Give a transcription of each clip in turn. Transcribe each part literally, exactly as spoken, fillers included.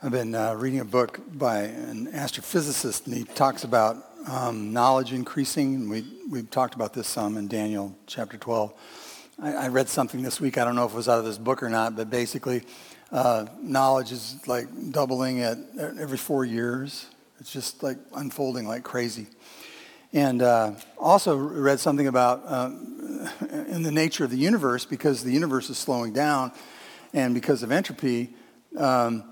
I've been uh, reading a book by an astrophysicist, and he talks about um, knowledge increasing. And we, we've talked about this some in Daniel chapter twelve. I, I read something this week, I don't know if it was out of this book or not, but basically uh, knowledge is like doubling at, at every four years. It's just like unfolding like crazy. And uh, also read something about uh, in the nature of the universe, because the universe is slowing down, and because of entropy, um,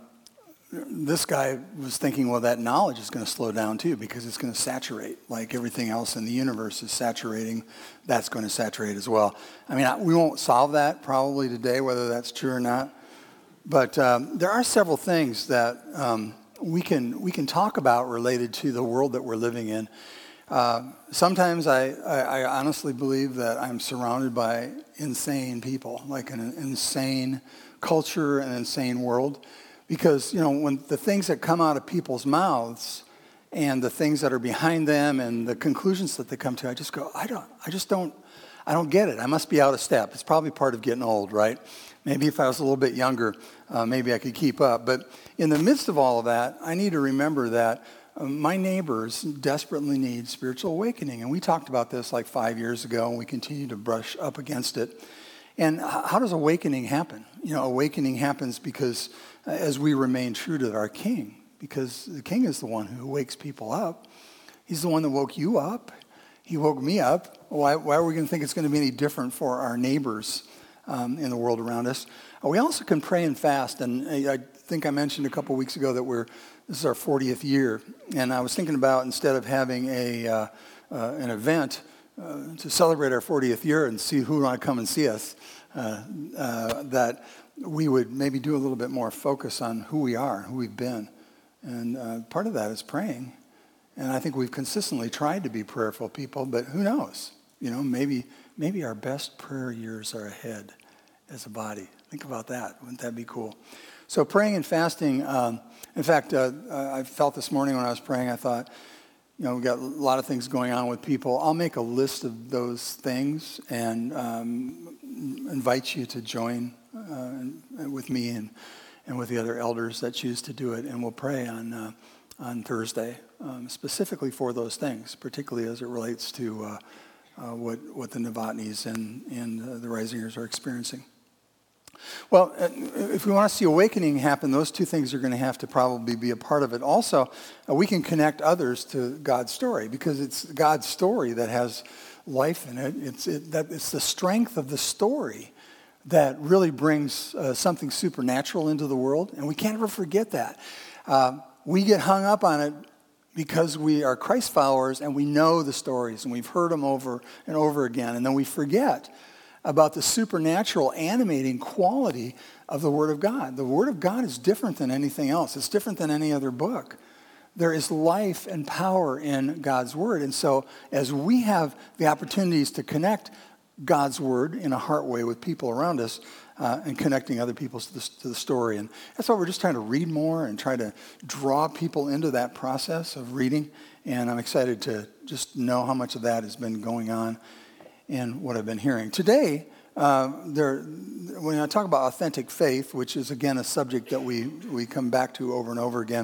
this guy was thinking, well, that knowledge is going to slow down too, because it's going to saturate. Like everything else in the universe is saturating, that's going to saturate as well. I mean, we won't solve that probably today, whether that's true or not. But um, there are several things that um, we can we can talk about related to the world that we're living in. Uh, sometimes I, I, I honestly believe that I'm surrounded by insane people, like an insane culture, an insane world. Because, you know, when the things that come out of people's mouths and the things that are behind them and the conclusions that they come to, I just go, I don't, I just don't, I don't get it. I must be out of step. It's probably part of getting old, right? Maybe if I was a little bit younger, uh, maybe I could keep up. But in the midst of all of that, I need to remember that uh, my neighbors desperately need spiritual awakening. And we talked about this like five years ago, and we continue to brush up against it. And how does awakening happen? You know, awakening happens because uh, as we remain true to our King, because the King is the one who wakes people up. He's the one that woke you up. He woke me up. Why, why are we going to think it's going to be any different for our neighbors um, in the world around us? Uh, we also can pray and fast. And I, I think I mentioned a couple weeks ago that we're this is our fortieth year. And I was thinking about, instead of having a uh, uh, an event Uh, to celebrate our fortieth year and see who want to come and see us, uh, uh, that we would maybe do a little bit more focus on who we are, who we've been. And uh, part of that is praying. And I think we've consistently tried to be prayerful people, but who knows? You know, maybe maybe our best prayer years are ahead as a body. Think about that. Wouldn't that be cool? So praying and fasting, um, in fact, uh, I felt this morning when I was praying, I thought, you know, we've got a lot of things going on with people. I'll make a list of those things and um, invite you to join uh, with me and, and with the other elders that choose to do it. And we'll pray on uh, on Thursday, um, specifically for those things, particularly as it relates to uh, uh, what, what the Novotnys and, and uh, the Risingers are experiencing. Well, if we want to see awakening happen, those two things are going to have to probably be a part of it. Also, uh, we can connect others to God's story, because it's God's story that has life in it. It's, it, that, it's the strength of the story that really brings uh, something supernatural into the world, and we can't ever forget that. Uh, we get hung up on it because we are Christ followers and we know the stories and we've heard them over and over again, and then we forget about the supernatural animating quality of the Word of God. The Word of God is different than anything else. It's different than any other book. There is life and power in God's Word. And so as we have the opportunities to connect God's Word in a heart way with people around us uh, and connecting other people to the, to the story. And that's why we're just trying to read more and try to draw people into that process of reading. And I'm excited to just know how much of that has been going on and what I've been hearing. Today, uh, there, when I talk about authentic faith, which is, again, a subject that we, we come back to over and over again,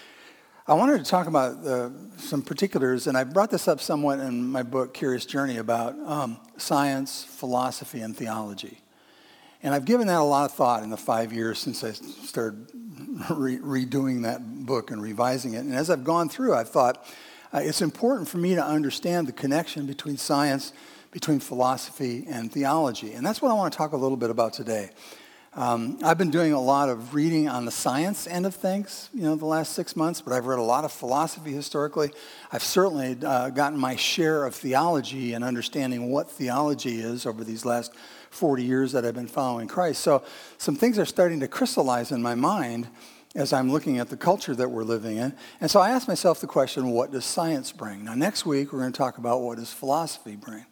I wanted to talk about uh, some particulars, and I brought this up somewhat in my book, Curious Journey, about um, science, philosophy, and theology. And I've given that a lot of thought in the five years since I started re- redoing that book and revising it. And as I've gone through, I've thought uh, it's important for me to understand the connection between science, between philosophy and theology. And that's what I want to talk a little bit about today. Um, I've been doing a lot of reading on the science end of things, you know, the last six months, but I've read a lot of philosophy historically. I've certainly uh, gotten my share of theology and understanding what theology is over these last forty years that I've been following Christ. So some things are starting to crystallize in my mind as I'm looking at the culture that we're living in. And so I asked myself the question, what does science bring? Now, next week, we're going to talk about what does philosophy bring.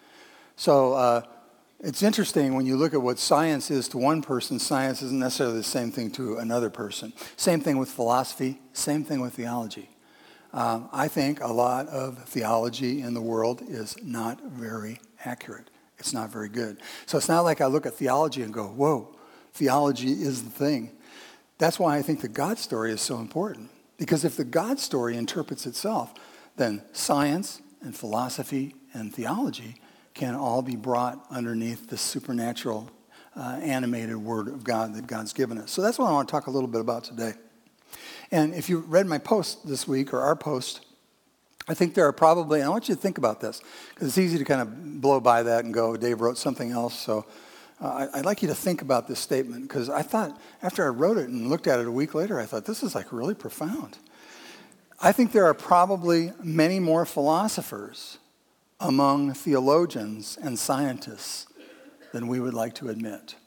So uh, it's interesting when you look at what science is to one person, science isn't necessarily the same thing to another person. Same thing with philosophy, same thing with theology. Um, I think a lot of theology in the world is not very accurate. It's not very good. So it's not like I look at theology and go, whoa, theology is the thing. That's why I think the God story is so important. Because if the God story interprets itself, then science and philosophy and theology can all be brought underneath the supernatural, uh, animated word of God that God's given us. So that's what I want to talk a little bit about today. And if you read my post this week, or our post, I think there are probably, and I want you to think about this, because it's easy to kind of blow by that and go, Dave wrote something else. So uh, I'd like you to think about this statement, because I thought, after I wrote it and looked at it a week later, I thought, this is like really profound. I think there are probably many more philosophers among theologians and scientists than we would like to admit.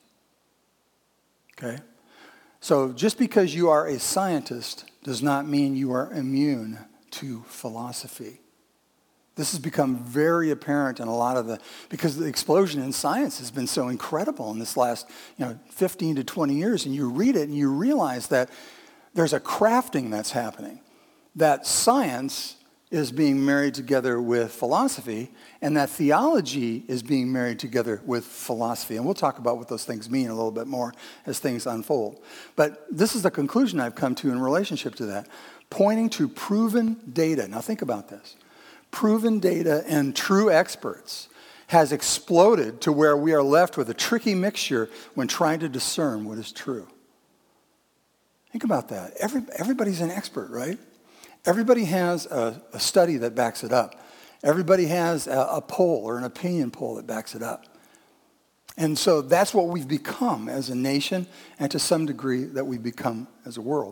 Okay? So just because you are a scientist does not mean you are immune to philosophy. This has become very apparent in a lot of the, because the explosion in science has been so incredible in this last, you know, fifteen to twenty years, and you read it and you realize that there's a crafting that's happening, that science is being married together with philosophy, and that theology is being married together with philosophy. And we'll talk about what those things mean a little bit more as things unfold. But this is the conclusion I've come to in relationship to that, pointing to proven data. Now think about this. Proven data and true experts has exploded to where we are left with a tricky mixture when trying to discern what is true. Think about that. Every, everybody's an expert, right? Everybody has a, a study that backs it up. Everybody has a, a poll or an opinion poll that backs it up. And so that's what we've become as a nation, and to some degree that we've become as a world.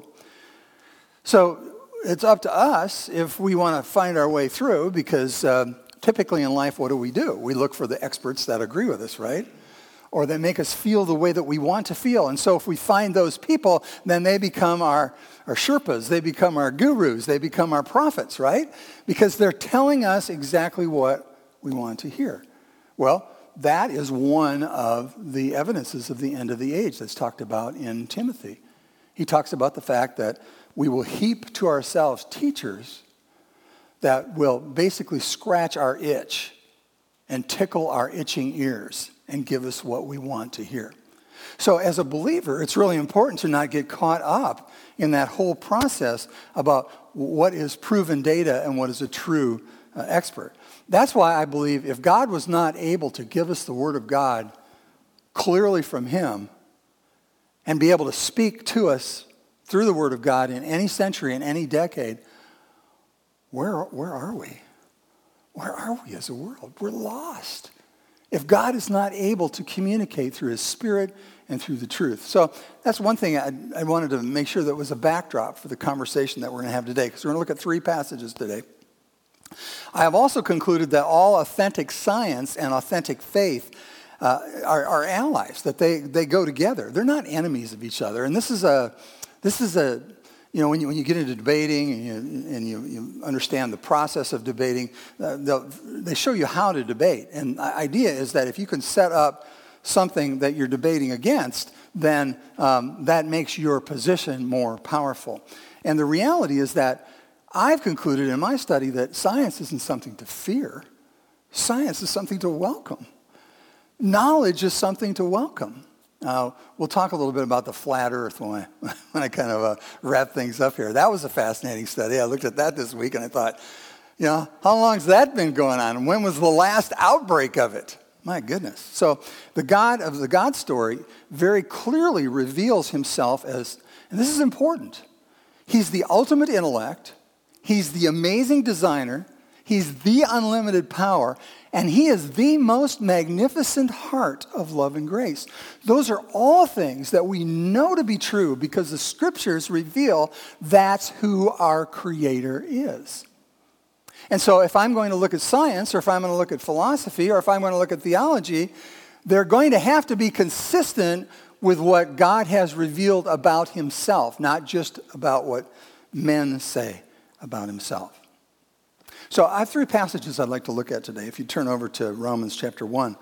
So it's up to us if we want to find our way through, because uh, typically in life, what do we do? We look for the experts that agree with us, right? Or that make us feel the way that we want to feel. And so if we find those people, then they become our, our Sherpas, they become our gurus, they become our prophets, right? Because they're telling us exactly what we want to hear. Well, that is one of the evidences of the end of the age that's talked about in Timothy. He talks about the fact that we will heap to ourselves teachers that will basically scratch our itch and tickle our itching ears and give us what we want to hear. So as a believer, it's really important to not get caught up in that whole process about what is proven data and what is a true uh, expert. That's why I believe if God was not able to give us the Word of God clearly from Him and be able to speak to us through the Word of God in any century, in any decade, where, where are we? Where are we as a world? We're lost if God is not able to communicate through His Spirit and through the truth. So that's one thing I, I wanted to make sure that was a backdrop for the conversation that we're going to have today, because we're going to look at three passages today. I have also concluded that all authentic science and authentic faith uh, are, are allies, that they, they go together. They're not enemies of each other. And this is a, this is a, you know, when you, when you get into debating and you, and you, you understand the process of debating, uh, they show you how to debate. And the idea is that if you can set up something that you're debating against, then um, that makes your position more powerful. And the reality is that I've concluded in my study that science isn't something to fear. Science is something to welcome. Knowledge is something to welcome. Uh, we'll talk a little bit about the flat earth when I, when I kind of uh, wrap things up here. That was a fascinating study. I looked at that this week and I thought, you know, how long's that been going on? And when was the last outbreak of it? My goodness. So the God of the God story very clearly reveals Himself as, and this is important, He's the ultimate intellect, He's the amazing designer, He's the unlimited power, and He is the most magnificent heart of love and grace. Those are all things that we know to be true because the Scriptures reveal that's who our Creator is. And so if I'm going to look at science, or if I'm going to look at philosophy, or if I'm going to look at theology, they're going to have to be consistent with what God has revealed about Himself, not just about what men say about Himself. So I have three passages I'd like to look at today, if you turn over to Romans chapter one.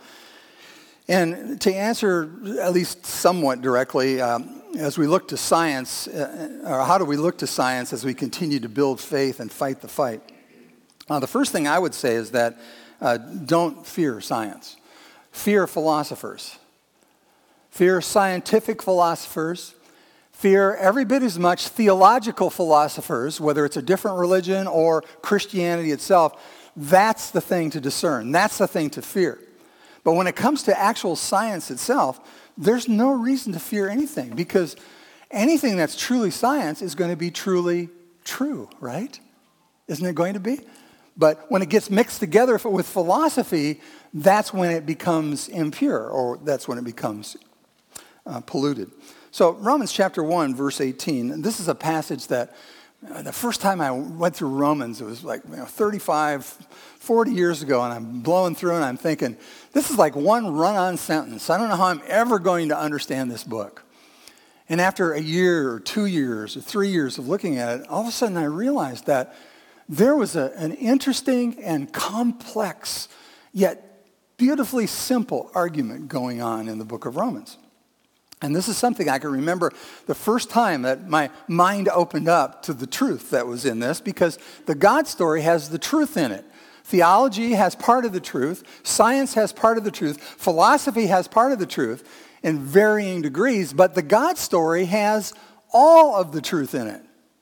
And to answer at least somewhat directly, um, as we look to science, uh, or how do we look to science as we continue to build faith and fight the fight? Uh, the first thing I would say is that uh, don't fear science. Fear philosophers. Fear scientific philosophers. fear every bit as much theological philosophers, whether it's a different religion or Christianity itself. That's the thing to discern. That's the thing to fear. But when it comes to actual science itself, there's no reason to fear anything, because anything that's truly science is going to be truly true, right? Isn't it going to be? But when it gets mixed together with philosophy, that's when it becomes impure, or that's when it becomes uh, polluted. So Romans chapter one, verse eighteen, and this is a passage that uh, the first time I went through Romans, it was like you know, thirty-five, forty years ago, and I'm blowing through and I'm thinking, this is like one run-on sentence. I don't know how I'm ever going to understand this book. And after a year or two years or three years of looking at it, all of a sudden I realized that there was a, an interesting and complex, yet beautifully simple argument going on in the book of Romans. And this is something I can remember the first time that my mind opened up to the truth that was in this, because the God story has the truth in it. Theology has part of the truth. Science has part of the truth. Philosophy has part of the truth in varying degrees, but the God story has all of the truth in it.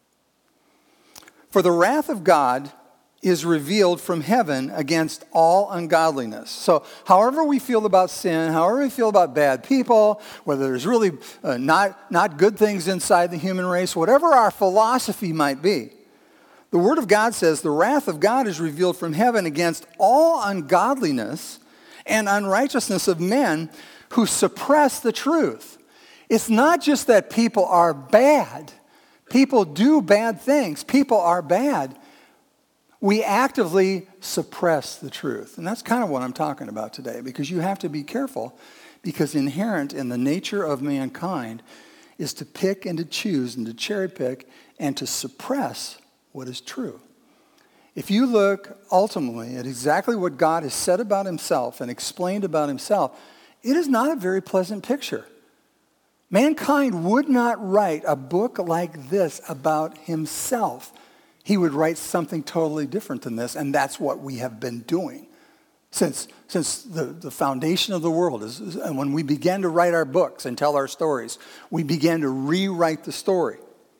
For the wrath of God is revealed from heaven against all ungodliness. So however we feel about sin, however we feel about bad people, whether there's really uh, not, not good things inside the human race, whatever our philosophy might be, the Word of God says the wrath of God is revealed from heaven against all ungodliness and unrighteousness of men who suppress the truth. It's not just that people are bad. People do bad things. People are bad. We actively suppress the truth. And that's kind of what I'm talking about today, because you have to be careful, because inherent in the nature of mankind is to pick and to choose and to cherry pick and to suppress what is true. If you look ultimately at exactly what God has said about himself and explained about himself, it is not a very pleasant picture. Mankind would not write a book like this about himself. He would write something totally different than this, and that's what we have been doing since, since the, the foundation of the world. Is, is, and when we began to write our books and tell our stories, we began to rewrite the story.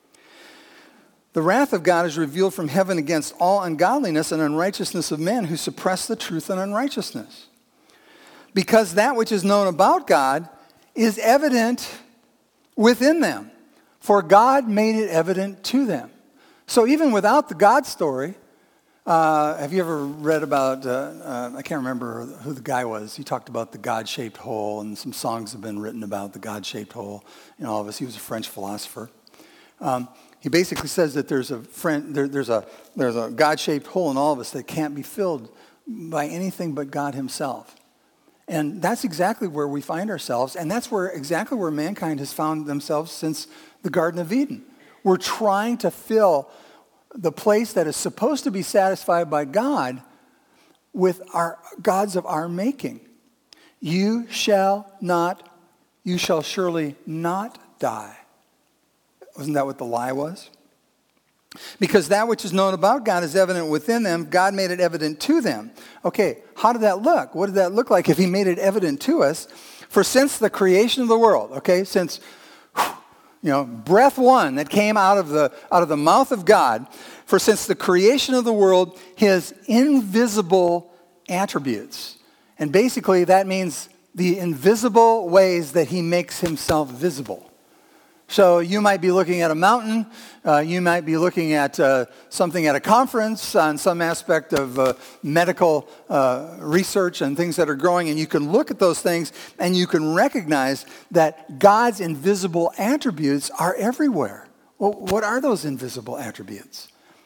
The wrath of God is revealed from heaven against all ungodliness and unrighteousness of men who suppress the truth in unrighteousness. Because that which is known about God is evident within them, for God made it evident to them. So even without the God story, uh, have you ever read about, uh, uh, I can't remember who the guy was. He talked about the God-shaped hole, and some songs have been written about the God-shaped hole in all of us. He was a French philosopher. Um, he basically says that there's a, friend, there, there's, a, there's a God-shaped hole in all of us that can't be filled by anything but God himself. And that's exactly where we find ourselves, and that's where exactly where mankind has found themselves since the Garden of Eden. We're trying to fill the place that is supposed to be satisfied by God with our gods of our making. You shall not, you shall surely not die. Wasn't that what the lie was? Because that which is known about God is evident within them. God made it evident to them. Okay, how did that look? What did that look like if he made it evident to us? For since the creation of the world, okay, since, you know, breath one that came out of the out of the mouth of God, for since the creation of the world, his invisible attributes. And basically that means the invisible ways that he makes himself visible. So you might be looking at a mountain, uh, you might be looking at uh, something at a conference on some aspect of uh, medical uh, research and things that are growing, and you can look at those things and you can recognize that God's invisible attributes are everywhere. Well, what are those invisible attributes?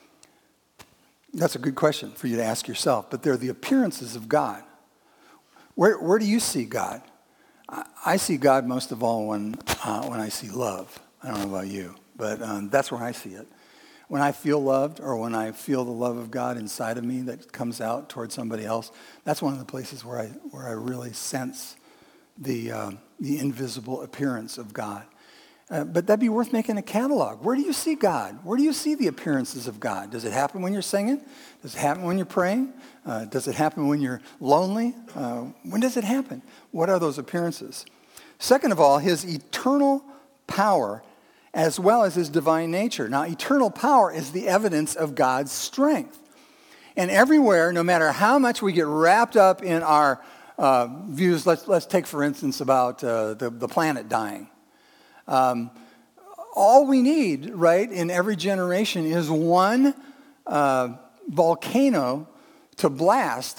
That's a good question for you to ask yourself, but they're the appearances of God. Where, where do you see God? I see God most of all when uh, when I see love. I don't know about you, but um, that's where I see it. When I feel loved, or when I feel the love of God inside of me that comes out towards somebody else, that's one of the places where I where I really sense the um, the invisible appearance of God. Uh, but that'd be worth making a catalog. Where do you see God? Where do you see the appearances of God? Does it happen when you're singing? Does it happen when you're praying? Uh, does it happen when you're lonely? Uh, when does it happen? What are those appearances? Second of all, his eternal power as well as his divine nature. Now, eternal power is the evidence of God's strength. And everywhere, no matter how much we get wrapped up in our uh, views, let's, let's take, for instance, about uh, the, the planet dying. Um, all we need, right, in every generation is one uh, volcano to blast.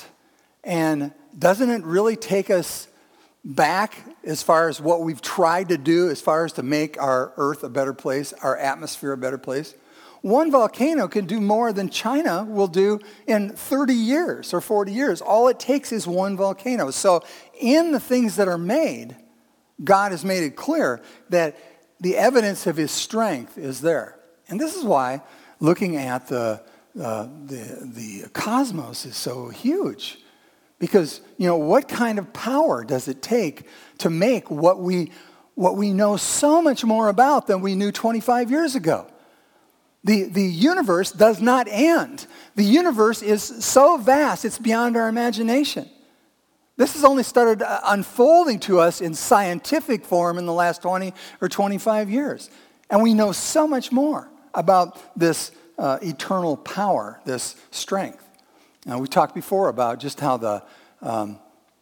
And doesn't it really take us back as far as what we've tried to do, as far as to make our earth a better place, our atmosphere a better place? One volcano can do more than China will do in thirty years or forty years. All it takes is one volcano. So in the things that are made, God has made it clear that the evidence of his strength is there. And this is why looking at the, uh, the, the cosmos is so huge. Because, you know, what kind of power does it take to make what we, what we know so much more about than we knew twenty-five years ago? The, the universe does not end. The universe is so vast, it's beyond our imagination. This has only started unfolding to us in scientific form in the last twenty or twenty-five years. And we know so much more about this uh, eternal power, this strength. Now, we talked before about just how the, um,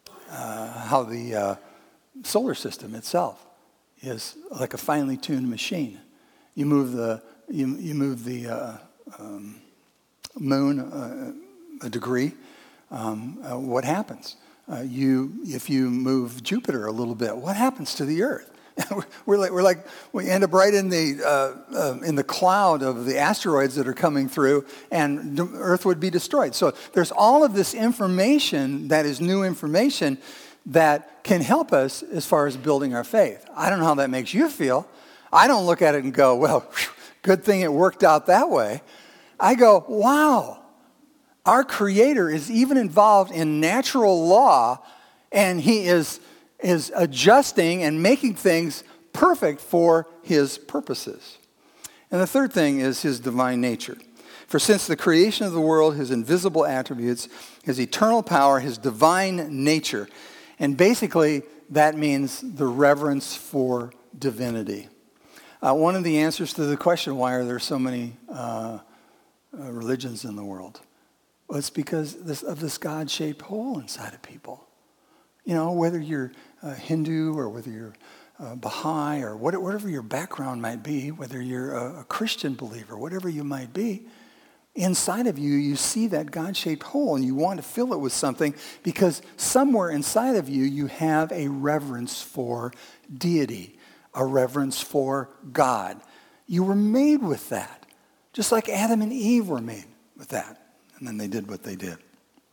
uh, how the uh, solar system itself is like a finely tuned machine. You move the You, you move the uh, um, moon uh, a degree, um, uh, what happens? Uh, you, if you move Jupiter a little bit, what happens to the Earth? we're like, we're like, we end up right in the uh, uh, in the cloud of the asteroids that are coming through, and the Earth would be destroyed. So there's all of this information that is new information that can help us as far as building our faith. I don't know how that makes you feel. I don't look at it and go, well, whew, good thing it worked out that way. I go, wow, our Creator is even involved in natural law, and he is, is adjusting and making things perfect for his purposes. And the third thing is his divine nature. For since the creation of the world, his invisible attributes, his eternal power, his divine nature, and basically that means the reverence for divinity. Uh, one of the answers to the question, why are there so many uh, uh, religions in the world? Well, it's because this, of this God-shaped hole inside of people. You know, whether you're uh, Hindu or whether you're uh, Baha'i or what, whatever your background might be, whether you're a, a Christian believer, whatever you might be, inside of you, you see that God-shaped hole and you want to fill it with something because somewhere inside of you, you have a reverence for deity, a reverence for God. You were made with that, just like Adam and Eve were made with that. And then they did what they did.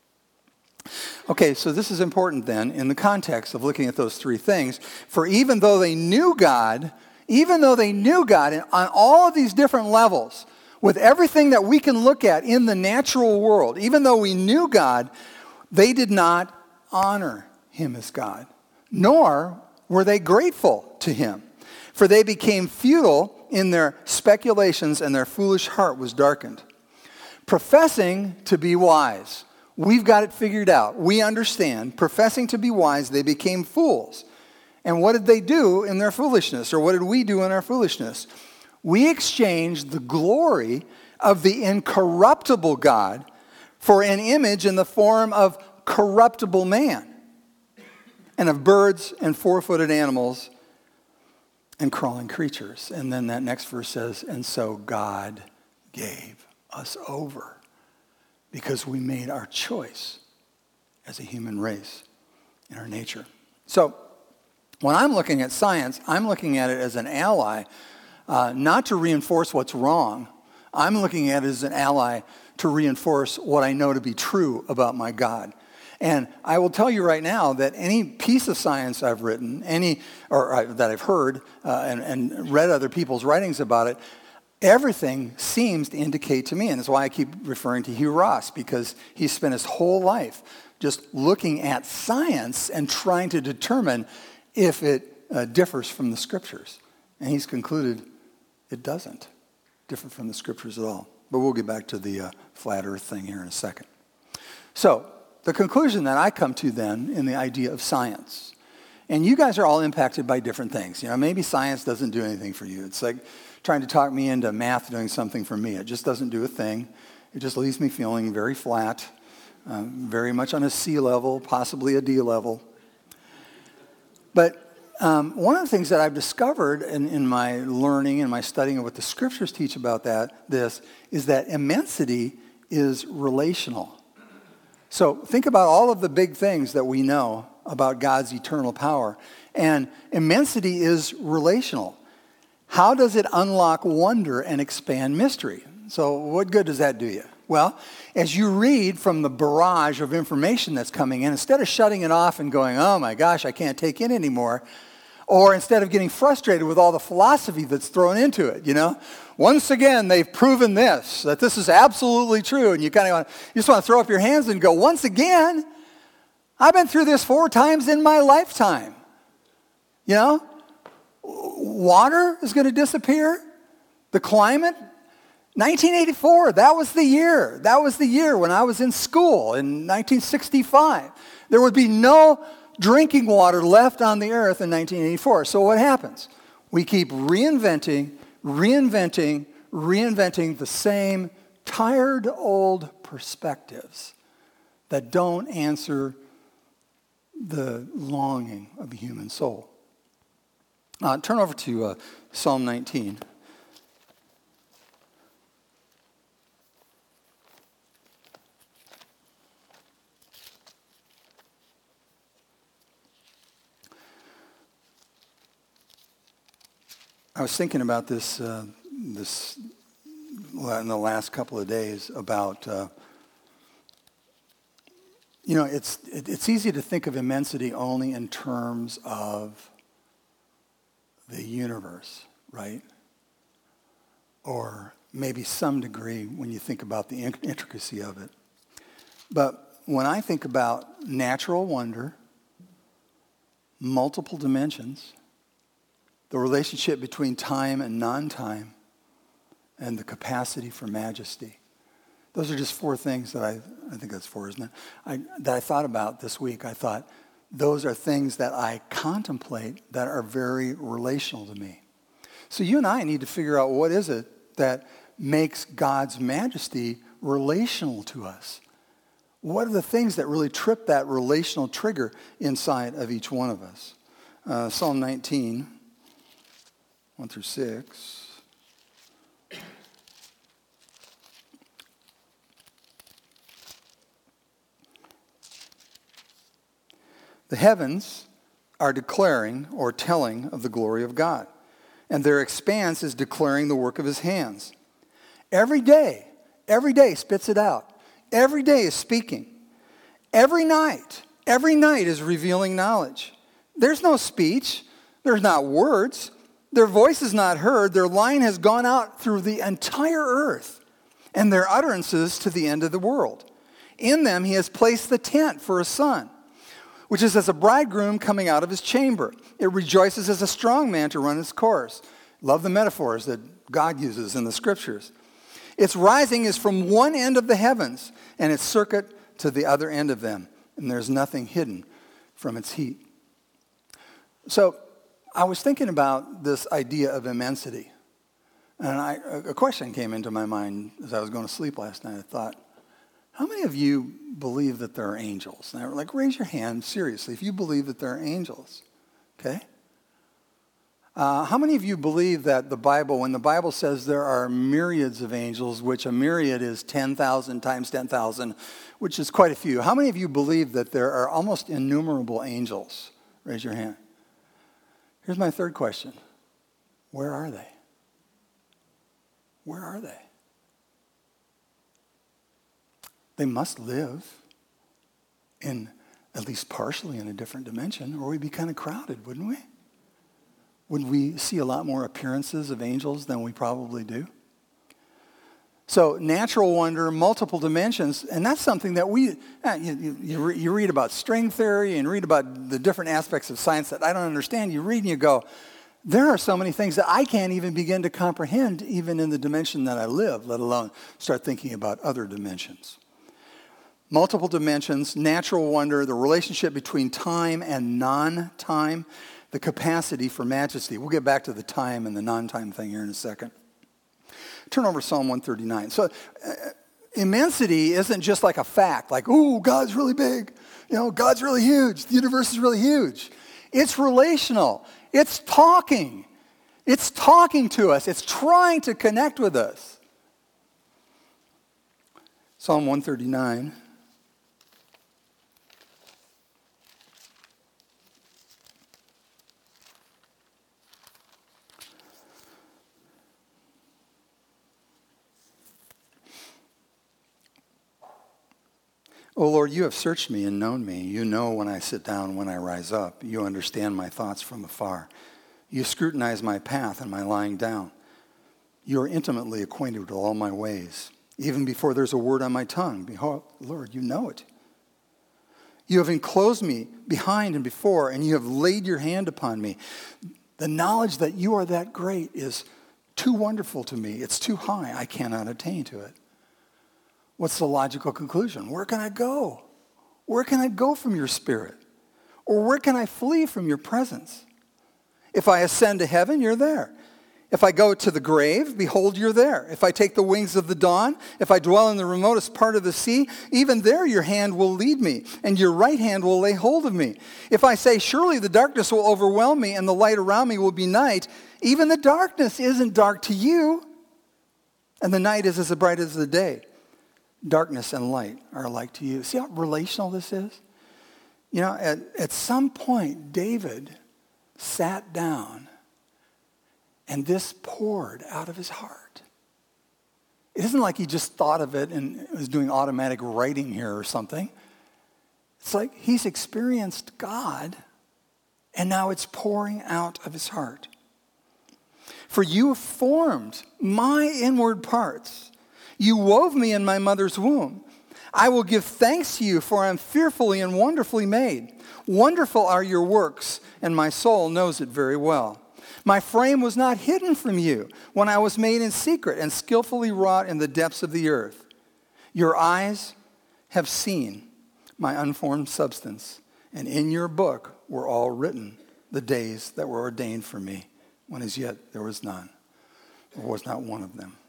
Okay, so this is important then in the context of looking at those three things. For even though they knew God, even though they knew God on all of these different levels, with everything that we can look at in the natural world, even though we knew God, they did not honor him as God, nor were they grateful to him. For they became futile in their speculations, and their foolish heart was darkened. Professing to be wise, we've got it figured out. We understand. Professing to be wise, they became fools. And what did they do in their foolishness? Or what did we do in our foolishness? We exchanged the glory of the incorruptible God for an image in the form of corruptible man, and of birds and four-footed animals and crawling creatures. And then that next verse says, and so God gave us over because we made our choice as a human race in our nature. So when I'm looking at science, I'm looking at it as an ally, uh, not to reinforce what's wrong. I'm looking at it as an ally to reinforce what I know to be true about my God. And I will tell you right now that any piece of science I've written, any or uh, that I've heard uh, and, and read other people's writings about it, everything seems to indicate to me, and that's why I keep referring to Hugh Ross, because he spent his whole life just looking at science and trying to determine if it uh, differs from the Scriptures. And he's concluded it doesn't differ from the Scriptures at all. But we'll get back to the uh, flat earth thing here in a second. So, the conclusion that I come to then in the idea of science, and you guys are all impacted by different things. You know, maybe science doesn't do anything for you. It's like trying to talk me into math doing something for me. It just doesn't do a thing. It just leaves me feeling very flat, uh, very much on a C level, possibly a D level. But um, one of the things that I've discovered in, in my learning and my studying of what the scriptures teach about that, this, is that immensity is relational. So think about all of the big things that we know about God's eternal power. And immensity is relational. How does it unlock wonder and expand mystery? So what good does that do you? Well, as you read from the barrage of information that's coming in, instead of shutting it off and going, oh my gosh, I can't take in anymore, or instead of getting frustrated with all the philosophy that's thrown into it, you know, once again, they've proven this, that this is absolutely true, and you kind of want, you just want to throw up your hands and go, once again, I've been through this four times in my lifetime. You know, water is going to disappear. The climate, nineteen eighty-four, that was the year. That was the year when I was in school in nineteen sixty-five. There would be no drinking water left on the earth in nineteen eighty-four. So what happens? We keep reinventing, reinventing, reinventing the same tired old perspectives that don't answer the longing of the human soul. Uh, turn over to uh, Psalm nineteen. I was thinking about this uh, this in the last couple of days about, uh, you know, it's it, it's easy to think of immensity only in terms of the universe, right? Or maybe some degree when you think about the intricacy of it. But when I think about natural wonder, multiple dimensions, the relationship between time and non-time, and the capacity for majesty. Those are just four things that I, I think that's four, isn't it? I, that I thought about this week. I thought, those are things that I contemplate that are very relational to me. So you and I need to figure out what is it that makes God's majesty relational to us. What are the things that really trip that relational trigger inside of each one of us? Uh, Psalm nineteen, one through six. The heavens are declaring or telling of the glory of God, and their expanse is declaring the work of his hands. Every day, every day spits it out. Every day is speaking. Every night, every night is revealing knowledge. There's no speech. There's not words. Their voice is not heard. Their line has gone out through the entire earth, and their utterances to the end of the world. In them he has placed the tent for a sun, which is as a bridegroom coming out of his chamber. It rejoices as a strong man to run its course. Love the metaphors that God uses in the scriptures. Its rising is from one end of the heavens, and its circuit to the other end of them, and there's nothing hidden from its heat. So I was thinking about this idea of immensity, and I, a question came into my mind as I was going to sleep last night. I thought, how many of you believe that there are angels? And I were like, raise your hand seriously if you believe that there are angels. Okay? Uh, how many of you believe that the Bible, when the Bible says there are myriads of angels, which a myriad is ten thousand times ten thousand, which is quite a few. How many of you believe that there are almost innumerable angels? Raise your hand. Here's my third question. Where are they? Where are they? They must live in, at least partially, in a different dimension, or we'd be kind of crowded, wouldn't we? Wouldn't we see a lot more appearances of angels than we probably do? So natural wonder, multiple dimensions, and that's something that we, you, you, you read about string theory and read about the different aspects of science that I don't understand. You read and you go, there are so many things that I can't even begin to comprehend even in the dimension that I live, let alone start thinking about other dimensions. Multiple dimensions, natural wonder, the relationship between time and non-time. the capacity for majesty. We'll get back to the time and the non-time thing here in a second. Turn over to Psalm one thirty-nine. So uh, immensity isn't just like a fact, like, ooh, God's really big. You know, God's really huge. The universe is really huge. It's relational. It's talking. It's talking to us. It's trying to connect with us. Psalm one thirty-nine. O Lord, you have searched me and known me. You know when I sit down, when I rise up. You understand my thoughts from afar. You scrutinize my path and my lying down. You are intimately acquainted with all my ways. Even before there's a word on my tongue, behold, Lord, you know it. You have enclosed me behind and before, and you have laid your hand upon me. The knowledge that you are that great is too wonderful to me. It's too high. I cannot attain to it. What's the logical conclusion? Where can I go? Where can I go from your spirit? Or where can I flee from your presence? If I ascend to heaven, you're there. If I go to the grave, behold, you're there. If I take the wings of the dawn, if I dwell in the remotest part of the sea, even there your hand will lead me, and your right hand will lay hold of me. If I say, surely the darkness will overwhelm me, and the light around me will be night, even the darkness isn't dark to you, and the night is as bright as the day. Darkness and light are alike to you. See how relational this is? You know, at, at some point, David sat down and this poured out of his heart. It isn't like he just thought of it and was doing automatic writing here or something. It's like he's experienced God and now it's pouring out of his heart. For you have formed my inward parts. You wove me in my mother's womb. I will give thanks to you, for I am fearfully and wonderfully made. Wonderful are your works, and my soul knows it very well. My frame was not hidden from you when I was made in secret and skillfully wrought in the depths of the earth. Your eyes have seen my unformed substance, and in your book were all written the days that were ordained for me, when as yet there was none, or was not one of them.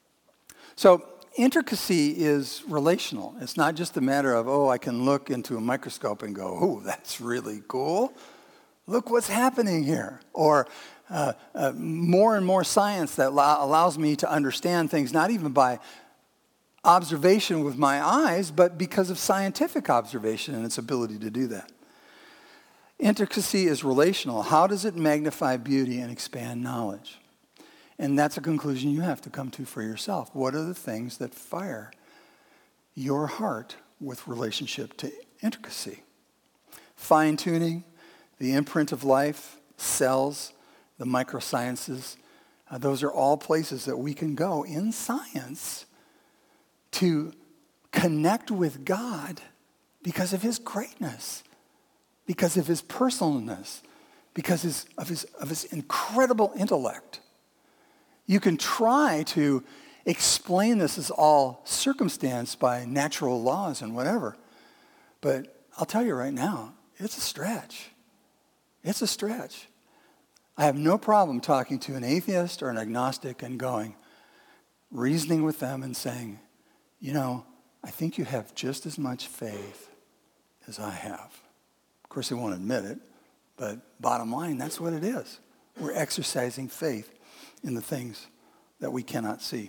So intricacy is relational. It's not just a matter of, oh, I can look into a microscope and go, oh, that's really cool. Look what's happening here. Or uh, uh, more and more science that allow, allows me to understand things, not even by observation with my eyes, but because of scientific observation and its ability to do that. Intricacy is relational. How does it magnify beauty and expand knowledge? And that's a conclusion you have to come to for yourself. What are the things that fire your heart with relationship to intricacy? Fine-tuning, the imprint of life, cells, the microsciences, uh, those are all places that we can go in science to connect with God because of his greatness, because of his personalness, because his, of, his, of his incredible intellect. You can try to explain this as all circumstance by natural laws and whatever. But I'll tell you right now, it's a stretch. It's a stretch. I have no problem talking to an atheist or an agnostic and going, reasoning with them and saying, you know, I think you have just as much faith as I have. Of course, they won't admit it, but bottom line, that's what it is. We're exercising faith in the things that we cannot see.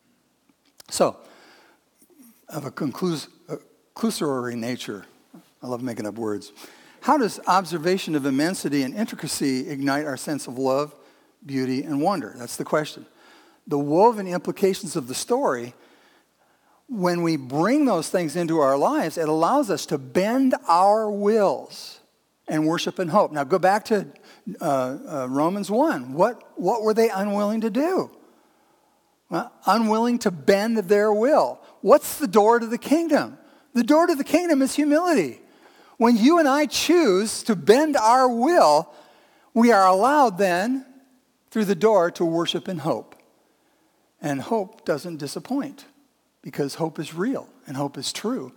So, of a conclus- a conclusory nature, I love making up words. How does observation of immensity and intricacy ignite our sense of love, beauty, and wonder? That's the question. The woven implications of the story, when we bring those things into our lives, it allows us to bend our wills and worship and hope. Now go back to uh, uh, Romans one. What, what were they unwilling to do? Well, unwilling to bend their will. What's the door to the kingdom? The door to the kingdom is humility. When you and I choose to bend our will, we are allowed then through the door to worship and hope. And hope doesn't disappoint because hope is real and hope is true.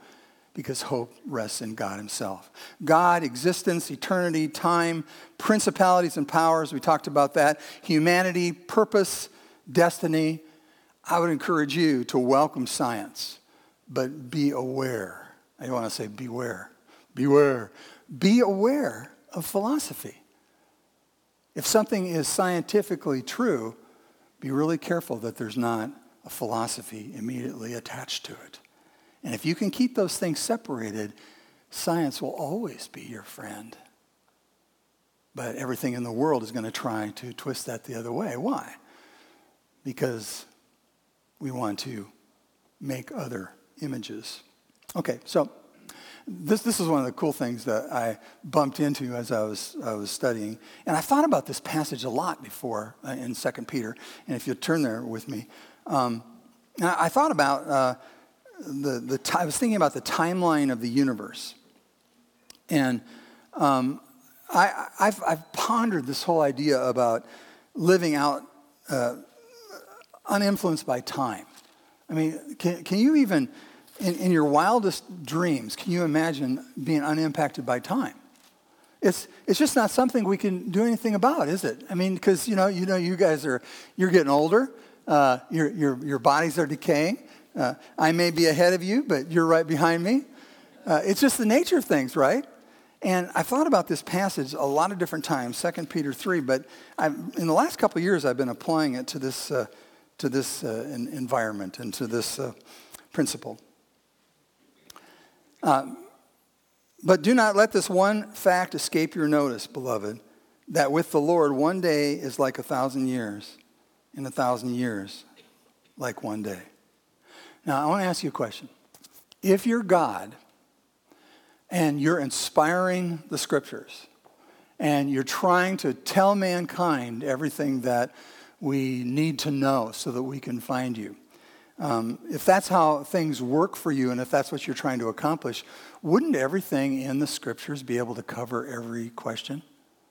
because hope rests in God himself. God, existence, eternity, time, principalities and powers, we talked about that, humanity, purpose, destiny. I would encourage you to welcome science, but be aware. I don't want to say beware. Beware. Be aware of philosophy. If something is scientifically true, be really careful that there's not a philosophy immediately attached to it. And if you can keep those things separated, science will always be your friend. But everything in the world is going to try to twist that the other way. Why? Because we want to make other images. Okay, so this this is one of the cool things that I bumped into as I was I was studying. And I thought about this passage a lot before uh, in Second Peter. And if you'll turn there with me, um, I thought about uh, the the t- I was thinking about the timeline of the universe, and um, I I've, I've pondered this whole idea about living out uh, uninfluenced by time. I mean, can can you even in, in your wildest dreams can you imagine being unimpacted by time? It's it's just not something we can do anything about, is it? I mean, because you know you know you guys are you're getting older. Uh, your your your bodies are decaying. Uh, I may be ahead of you, but you're right behind me. Uh, it's just the nature of things, right? And I thought about this passage a lot of different times, Second Peter three, but I've, in the last couple of years, I've been applying it to this uh, to this uh, in, environment and to this uh, principle. Uh, but do not let this one fact escape your notice, beloved, that with the Lord, one day is like a thousand years, and a thousand years like one day. Now, I want to ask you a question. If you're God and you're inspiring the scriptures and you're trying to tell mankind everything that we need to know so that we can find you, um, if that's how things work for you and if that's what you're trying to accomplish, wouldn't everything in the scriptures be able to cover every question?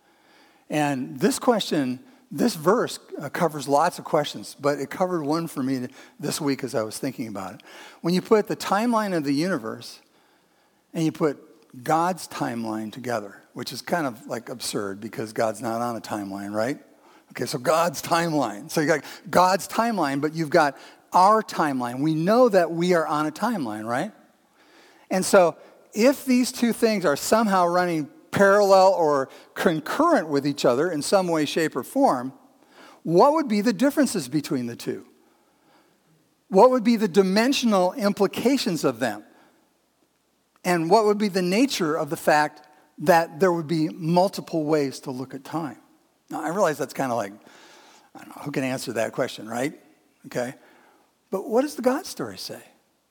And this question... This verse uh, covers lots of questions, but it covered one for me this week as I was thinking about it. When you put the timeline of the universe and you put God's timeline together, which is kind of like absurd because God's not on a timeline, right? Okay, so God's timeline. So you got God's timeline, but you've got our timeline. We know that we are on a timeline, right? And so if these two things are somehow running parallel or concurrent with each other in some way, shape, or form, what would be the differences between the two? What would be the dimensional implications of them? And what would be the nature of the fact that there would be multiple ways to look at time? Now, I realize that's kind of like, I don't know, who can answer that question, right? Okay. But what does the God story say?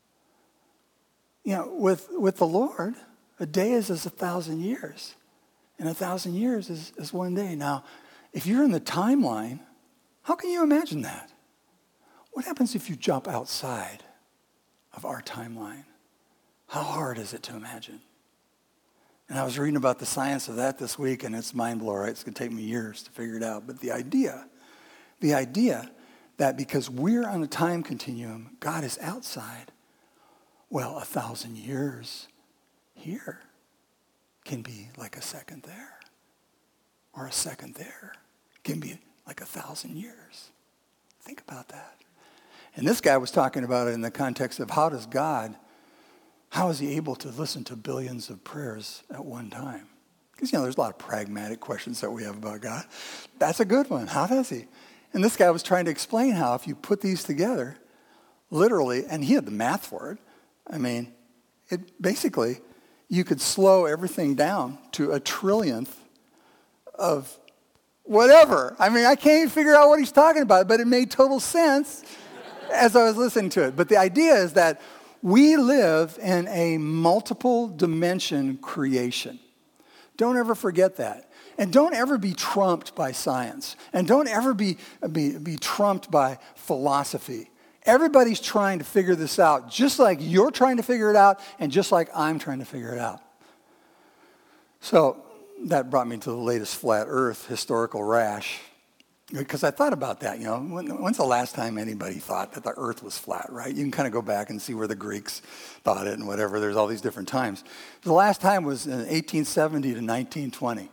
You know, with, with the Lord, a day is as a thousand years, and a thousand years is, is one day. Now, if you're in the timeline, how can you imagine that? What happens if you jump outside of our timeline? How hard is it to imagine? And I was reading about the science of that this week, and it's mind-blowing. Right? It's going to take me years to figure it out. But the idea, the idea that because we're on a time continuum, God is outside, well, a thousand years here can be like a second there, or a second there can be like a thousand years. Think about that. And this guy was talking about it in the context of how does God, how is he able to listen to billions of prayers at one time? Because, you know, there's a lot of pragmatic questions that we have about God. That's a good one. How does he? And this guy was trying to explain how if you put these together, literally, and he had the math for it, I mean, it basically... you could slow everything down to a trillionth of whatever. I mean, I can't even figure out what he's talking about, but it made total sense as I was listening to it. But the idea is that we live in a multiple dimension creation. Don't ever forget that. And don't ever be trumped by science. And don't ever be, be, be trumped by philosophy. Everybody's trying to figure this out, just like you're trying to figure it out, and just like I'm trying to figure it out. So that brought me to the latest flat earth historical rash. Because I thought about that, you know, when, when's the last time anybody thought that the earth was flat, right? You can kind of go back and see where the Greeks thought it and whatever. There's all these different times. The last time was in eighteen seventy to nineteen twenty.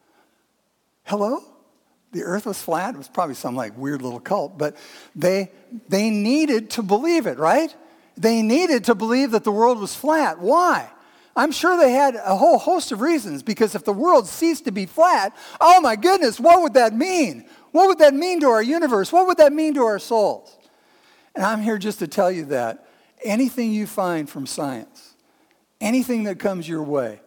Hello? The earth was flat? It was probably some like weird little cult, but they they needed to believe it, right? They needed to believe that the world was flat. Why? I'm sure they had a whole host of reasons, because if the world ceased to be flat, oh my goodness, what would that mean? What would that mean to our universe? What would that mean to our souls? And I'm here just to tell you that anything you find from science, anything that comes your way,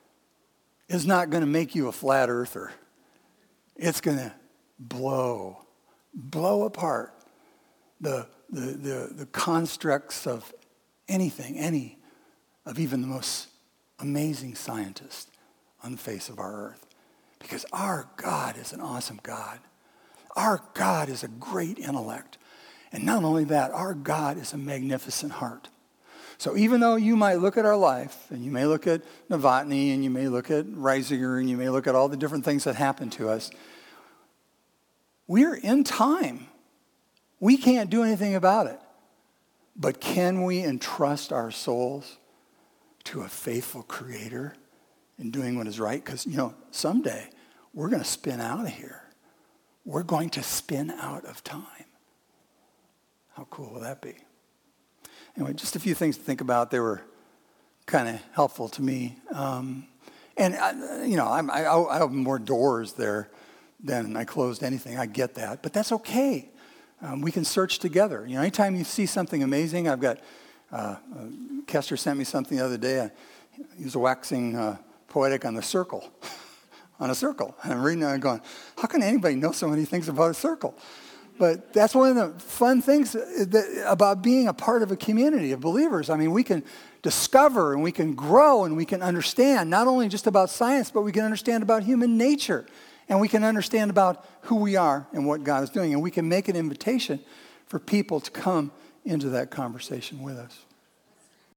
is not going to make you a flat earther. It's going to blow, blow apart the, the, the, the constructs of anything, any of even the most amazing scientist on the face of our earth. Because our God is an awesome God. Our God is a great intellect. And not only that, our God is a magnificent heart. So even though you might look at our life, and you may look at Novotny, and you may look at Reisinger, and you may look at all the different things that happen to us, we're in time. We can't do anything about it. But can we entrust our souls to a faithful Creator in doing what is right? Because, you know, someday we're going to spin out of here. We're going to spin out of time. How cool will that be? Anyway, just a few things to think about. They were kind of helpful to me. Um, and, I, you know, I, I, I opened more doors there than I closed anything. I get that. But that's okay. Um, we can search together. You know, anytime you see something amazing, I've got, uh, uh, Kester sent me something the other day. I, he was waxing uh, poetic on the circle. on a circle. And I'm reading it and going, how can anybody know so many things about a circle? But that's one of the fun things that, about being a part of a community of believers. I mean, we can discover and we can grow and we can understand not only just about science, but we can understand about human nature. And we can understand about who we are and what God is doing. And we can make an invitation for people to come into that conversation with us.